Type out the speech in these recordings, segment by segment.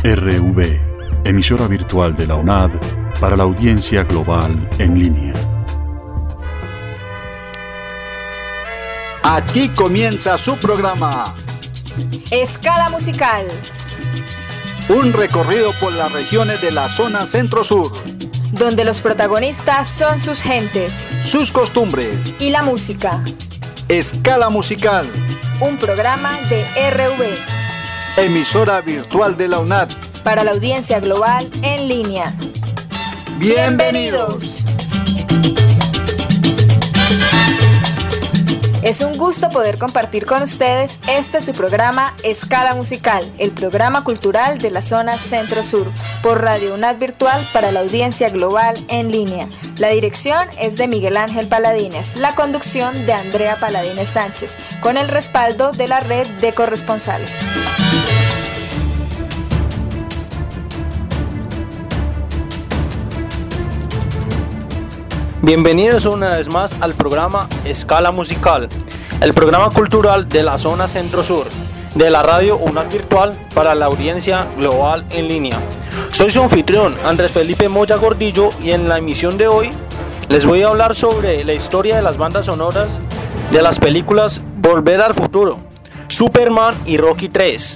RV, emisora virtual de la UNAD para la audiencia global en línea. Aquí comienza su programa Escala Musical. Un recorrido por las regiones de la zona centro-sur, donde los protagonistas son sus gentes, sus costumbres y la música. Escala Musical, un programa de RV, emisora virtual de la UNAD para la audiencia global en línea. ¡Bienvenidos! Es un gusto poder compartir con ustedes su programa Escala Musical, el programa cultural de la zona Centro-Sur, por Radio UNAD Virtual para la audiencia global en línea. La dirección es de Miguel Ángel Paladines, la conducción de Andrea Paladines Sánchez, con el respaldo de la red de corresponsales. Bienvenidos una vez más al programa Escala Musical, el programa cultural de la zona Centro-Sur, de la radio UNAD Virtual para la audiencia global en línea. Soy su anfitrión, Andrés Felipe Moya Gordillo, y en la emisión de hoy les voy a hablar sobre la historia de las bandas sonoras de las películas Volver al Futuro, Superman y Rocky 3.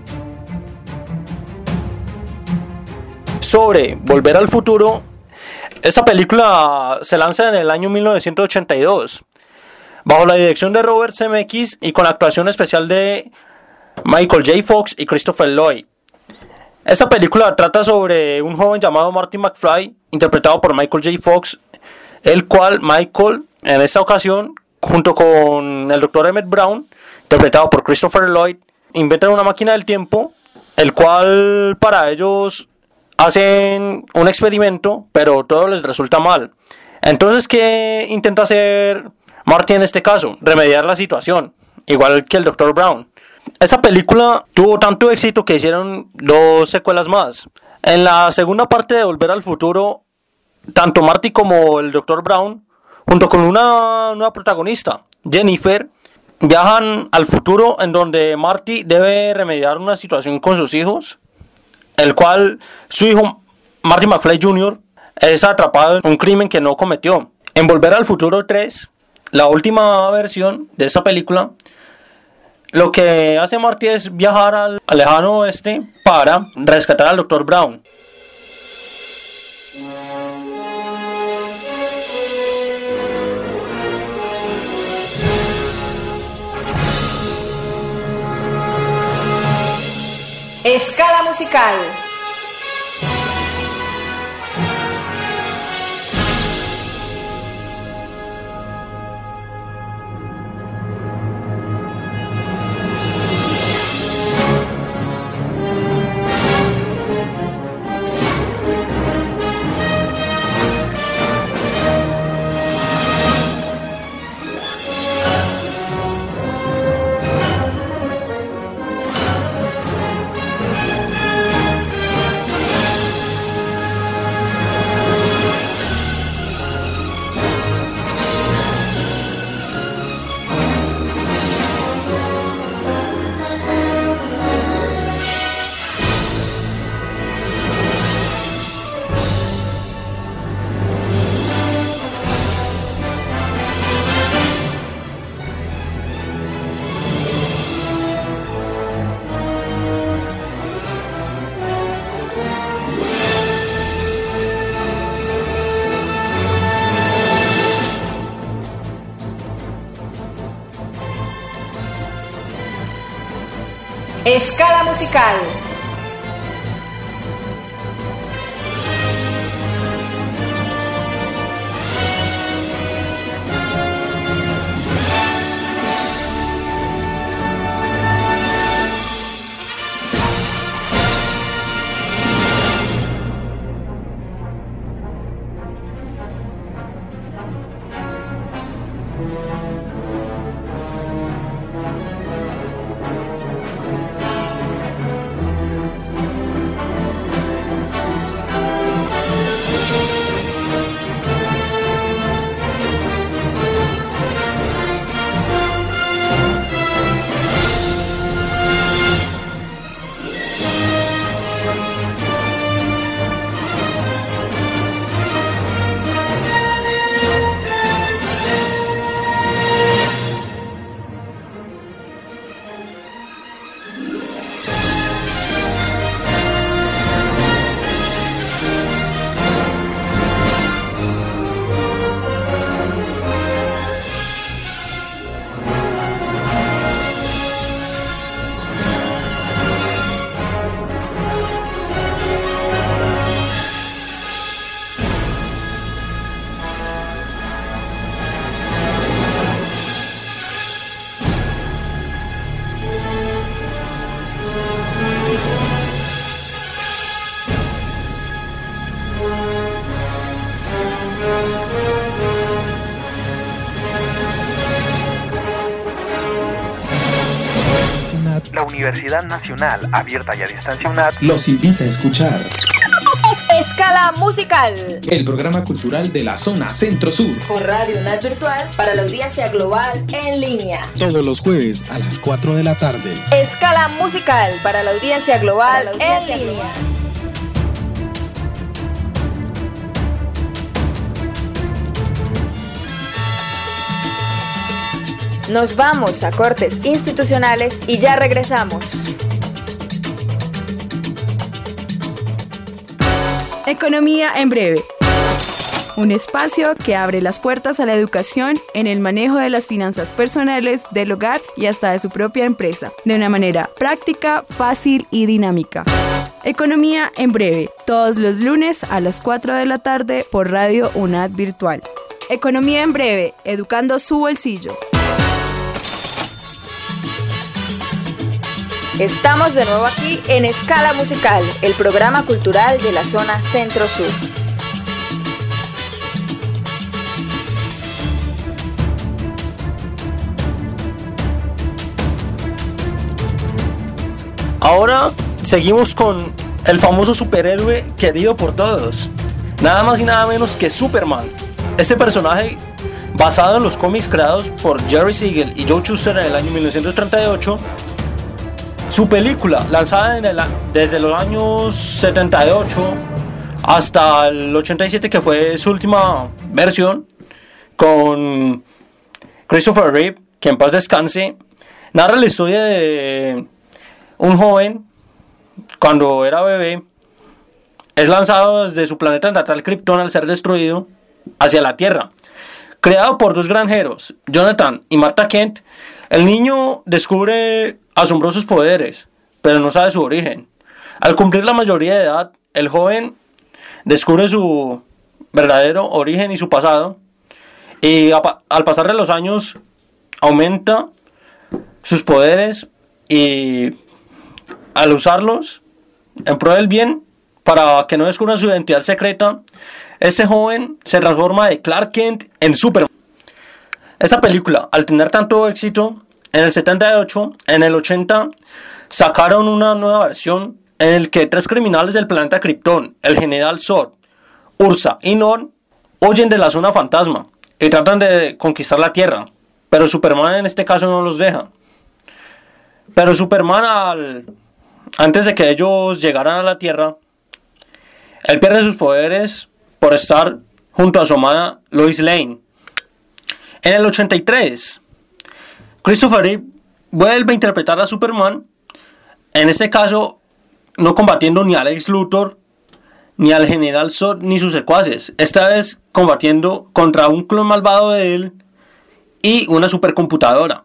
Sobre Volver al Futuro, esta película se lanza en el año 1982, bajo la dirección de Robert Zemeckis y con la actuación especial de Michael J. Fox y Christopher Lloyd. Esta película trata sobre un joven llamado Marty McFly, interpretado por Michael J. Fox, el cual Michael, en esta ocasión, junto con el Dr. Emmett Brown, interpretado por Christopher Lloyd, inventan una máquina del tiempo, el cual para ellos hacen un experimento, pero todo les resulta mal. Entonces, ¿qué intenta hacer Marty en este caso? Remediar la situación, igual que el Dr. Brown. Esta película tuvo tanto éxito que hicieron 2 secuelas más. En la segunda parte de Volver al Futuro, tanto Marty como el Dr. Brown, junto con una nueva protagonista, Jennifer, viajan al futuro en donde Marty debe remediar una situación con sus hijos, el cual su hijo Marty McFly Jr. es atrapado en un crimen que no cometió. En Volver al Futuro 3, la última versión de esta película, lo que hace Marty es viajar al lejano oeste para rescatar al Dr. Brown. Escala Musical. Escala Musical. UNAD, la Universidad Nacional Abierta y a Distancia UNAD, los invita a escuchar Escala Musical, el programa cultural de la zona Centro-Sur, por Radio UNAD Virtual para la audiencia global en línea. todos los jueves a las 4 de la tarde. Escala Musical para la audiencia global en línea. Nos vamos a cortes institucionales y ya regresamos. Economía en breve. Un espacio que abre las puertas a la educación en el manejo de las finanzas personales, del hogar y hasta de su propia empresa, de una manera práctica, fácil y dinámica. Economía en breve, todos los lunes a las 4 de la tarde por Radio UNAD Virtual. Economía en breve, educando su bolsillo. Estamos de nuevo aquí en Escala Musical, el programa cultural de la zona Centro-Sur. Ahora seguimos con el famoso superhéroe querido por todos, nada más y nada menos que Superman. Este personaje, basado en los cómics creados por Jerry Siegel y Joe Shuster en el año 1938, su película, lanzada desde los años 78 hasta el 87, que fue su última versión, con Christopher Reeve, que en paz descanse, narra la historia de un joven, cuando era bebé, es lanzado desde su planeta natal Krypton al ser destruido hacia la Tierra. Creado por dos granjeros, Jonathan y Martha Kent, el niño descubre asombrosos poderes, pero no sabe su origen. Al cumplir la mayoría de edad, el joven descubre su verdadero origen y su pasado, y al pasar de los años aumenta sus poderes, y al usarlos en pro del bien, para que no descubran su identidad secreta, este joven se transforma de Clark Kent en Superman. Esta película, al tener tanto éxito, en el 78, en el 80, sacaron una nueva versión en la que tres criminales del planeta Krypton, el general Zod, Ursa y Norn, huyen de la zona fantasma y tratan de conquistar la Tierra, pero Superman en este caso no los deja. Pero Superman, antes de que ellos llegaran a la Tierra, él pierde sus poderes por estar junto a su amada Lois Lane. En el 83, Christopher Reeve vuelve a interpretar a Superman, en este caso no combatiendo ni a Lex Luthor, ni al general Zod, ni sus secuaces, esta vez combatiendo contra un clon malvado de él y una supercomputadora.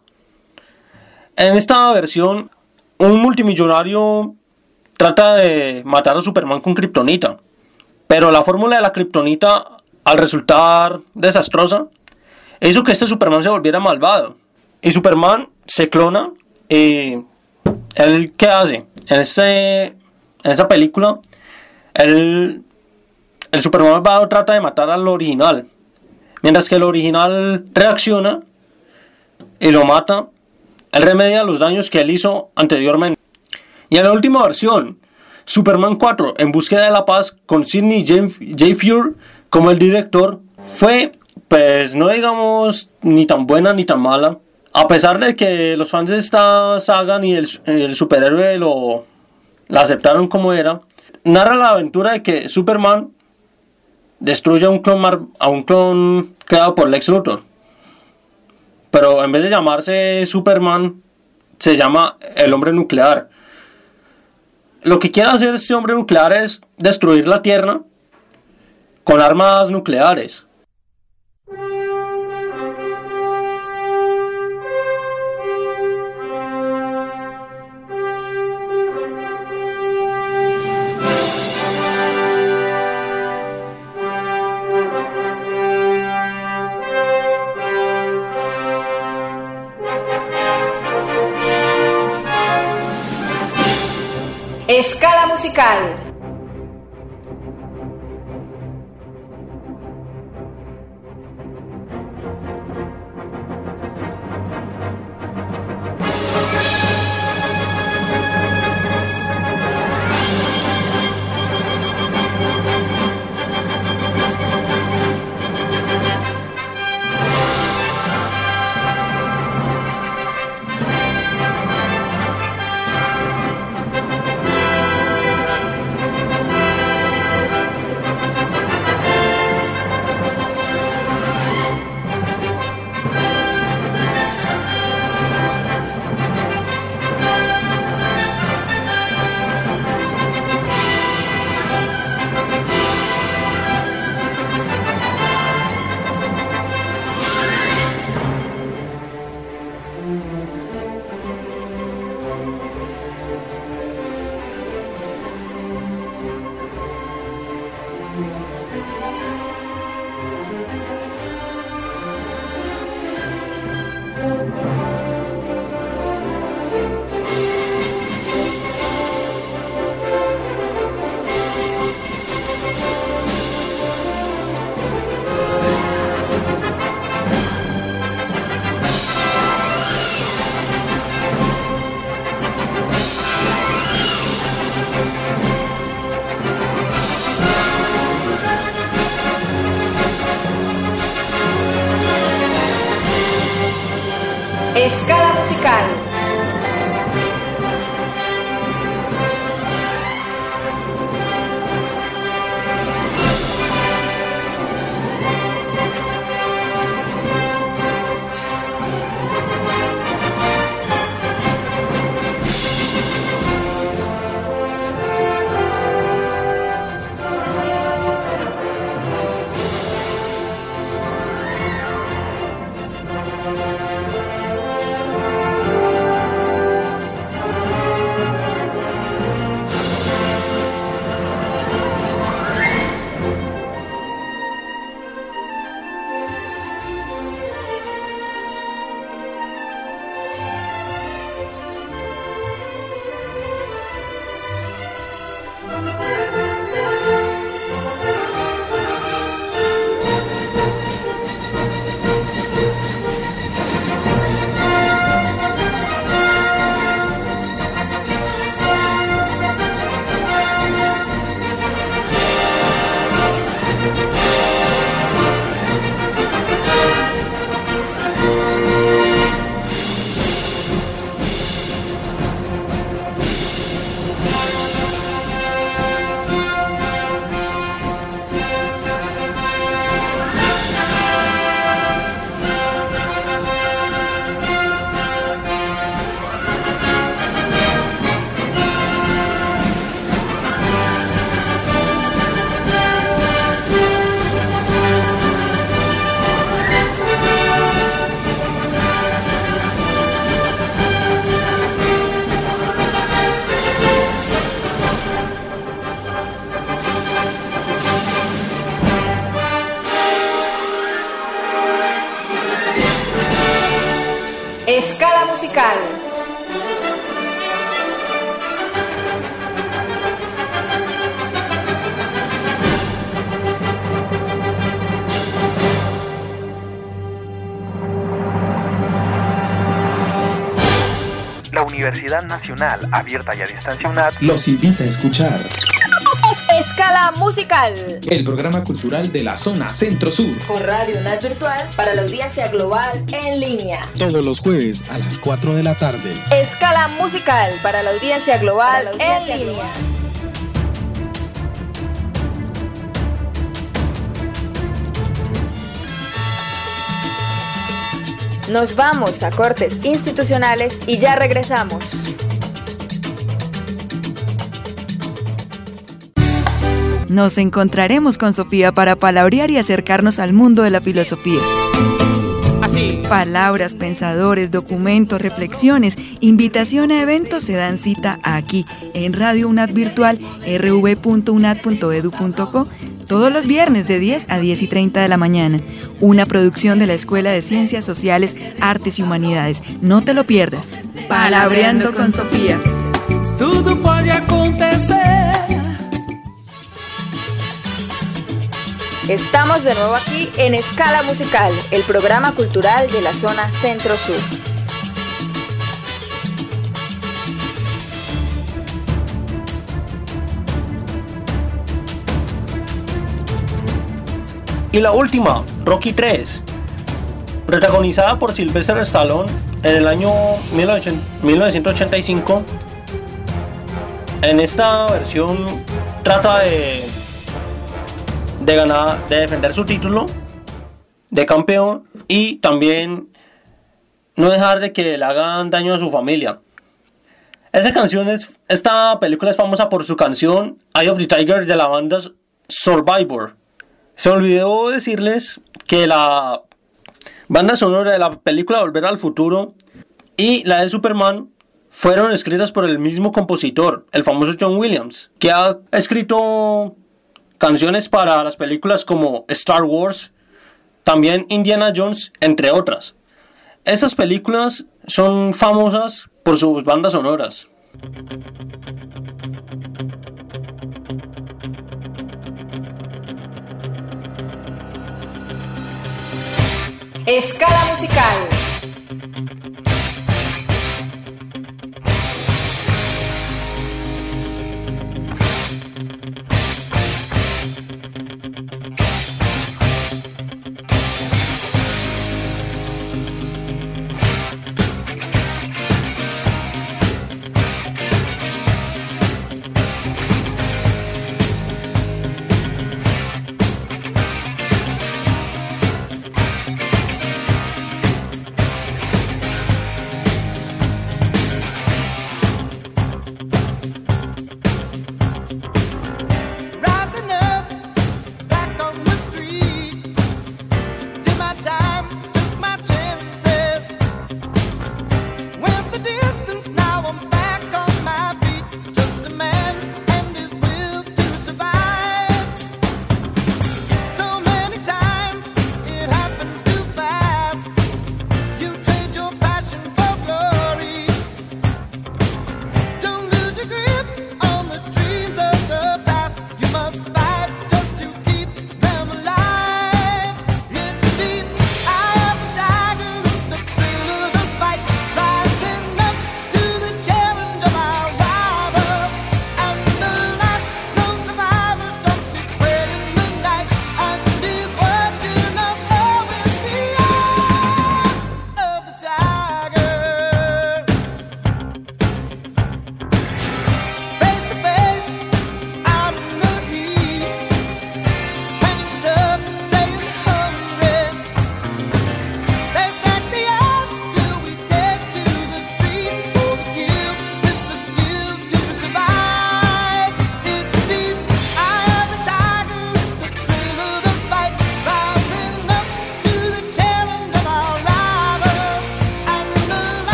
En esta versión, un multimillonario trata de matar a Superman con kriptonita, pero la fórmula de la kriptonita, al resultar desastrosa, hizo que este Superman se volviera malvado. Y Superman se clona, y él, ¿qué hace? En esa película, el Superman malvado trata de matar al original, mientras que el original reacciona y lo mata. Él remedia los daños que él hizo anteriormente. Y en la última versión, Superman 4, en búsqueda de la paz, con Sidney J. Fuhr como el director, fue, pues no digamos ni tan buena ni tan mala. A pesar de que los fans de esta saga ni el superhéroe la aceptaron como era, narra la aventura de que Superman destruye a un clon creado por Lex Luthor. Pero en vez de llamarse Superman, se llama el hombre nuclear. Lo que quiere hacer este hombre nuclear es destruir la Tierra con armas nucleares. Escala Musical. musical. Escala musical. La Universidad Nacional Abierta y a Distancia UNAD los invita a escuchar Escala musical. el programa cultural de la zona Centro-Sur. Por Radio UNAD Virtual para la audiencia global en línea. Todos los jueves a las 4 de la tarde. Escala musical para la audiencia global en línea. Nos vamos a cortes institucionales y ya regresamos. Nos encontraremos con Sofía para palabrear y acercarnos al mundo de la filosofía. Palabras, pensadores, documentos, reflexiones, invitación a eventos se dan cita aquí, en Radio UNAD Virtual, rv.unad.edu.co, todos los viernes de 10 a 10 y 30 de la mañana. Una producción de la Escuela de Ciencias Sociales, Artes y Humanidades. No te lo pierdas. Palabreando con Sofía. Tudo pode acontecer. Estamos de nuevo aquí en Escala Musical, el programa cultural de la zona Centro-Sur. Y la última, Rocky 3, protagonizada por Sylvester Stallone en el año 1985. En esta versión trata de defender su título de campeón y también no dejar de que le hagan daño a su familia. Esta película es famosa por su canción Eye of the Tiger de la banda Survivor. Se me olvidó decirles que la banda sonora de la película Volver al Futuro y la de Superman fueron escritas por el mismo compositor, el famoso John Williams, que ha escrito canciones para las películas como Star Wars, también Indiana Jones, entre otras. Estas películas son famosas por sus bandas sonoras. Escala musical.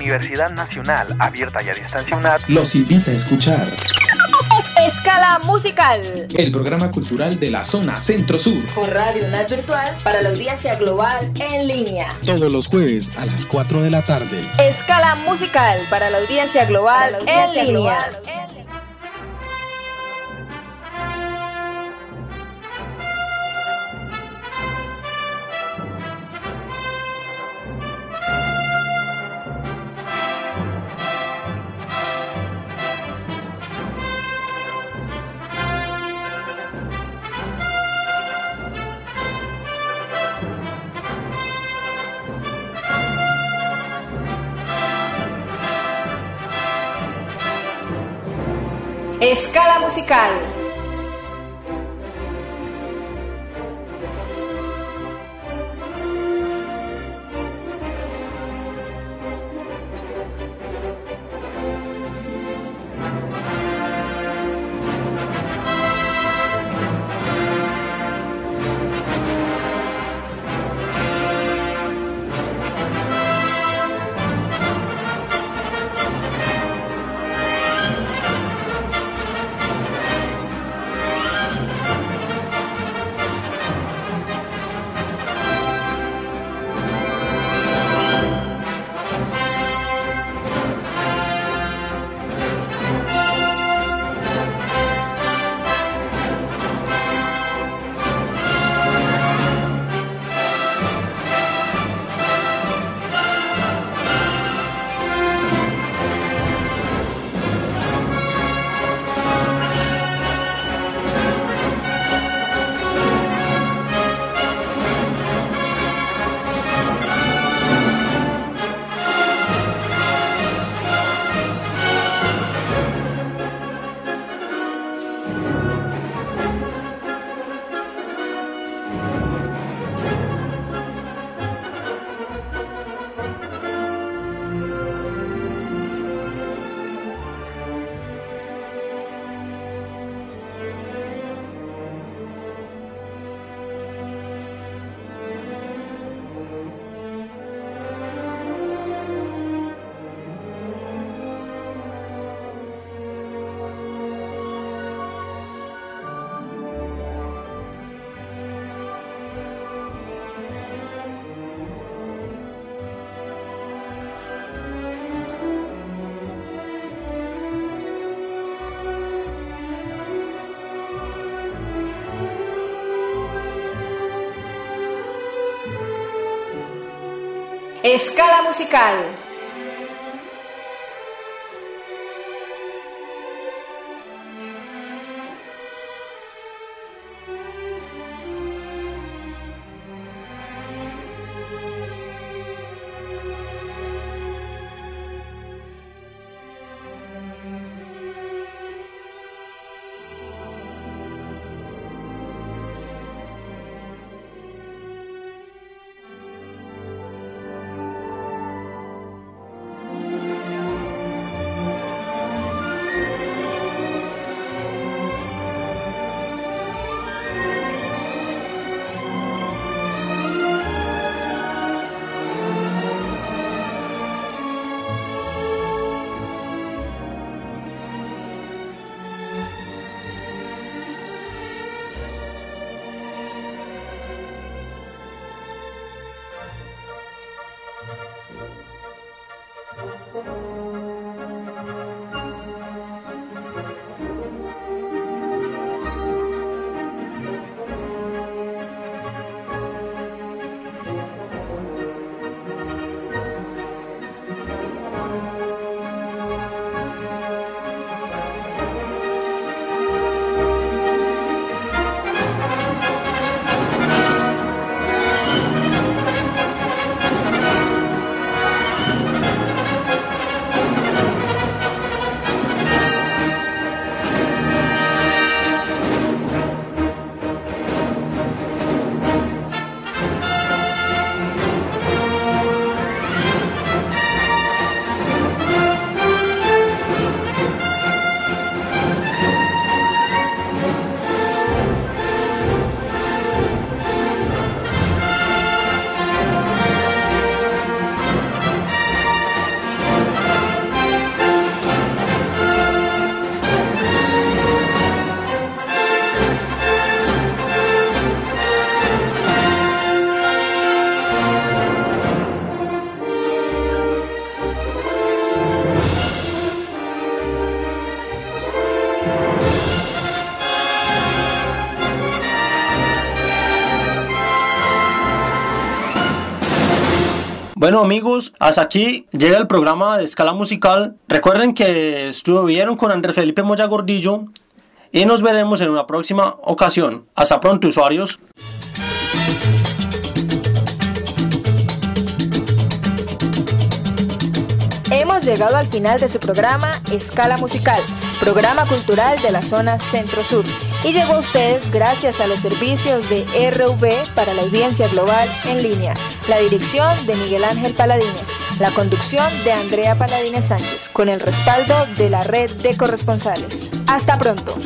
Universidad Nacional Abierta y a Distancia UNAD los invita a escuchar Escala Musical, el programa cultural de la zona Centro-Sur, por Radio UNAD Virtual para la audiencia global en línea. todos los jueves a las 4 de la tarde. Escala Musical para la audiencia global en línea. Escala Musical. Escala Musical. Bueno amigos, hasta aquí llega el programa de Escala Musical. Recuerden que estuvieron con Andrés Felipe Moya Gordillo y nos veremos en una próxima ocasión. Hasta pronto, usuarios. Hemos llegado al final de su programa Escala Musical, programa cultural de la zona Centro-Sur, y llegó a ustedes gracias a los servicios de RV para la audiencia global en línea, la dirección de Miguel Ángel Paladines, la conducción de Andrea Paladines Sánchez, con el respaldo de la red de corresponsales. Hasta pronto.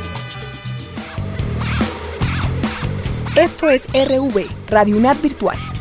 Esto es RV, Radio UNAD Virtual.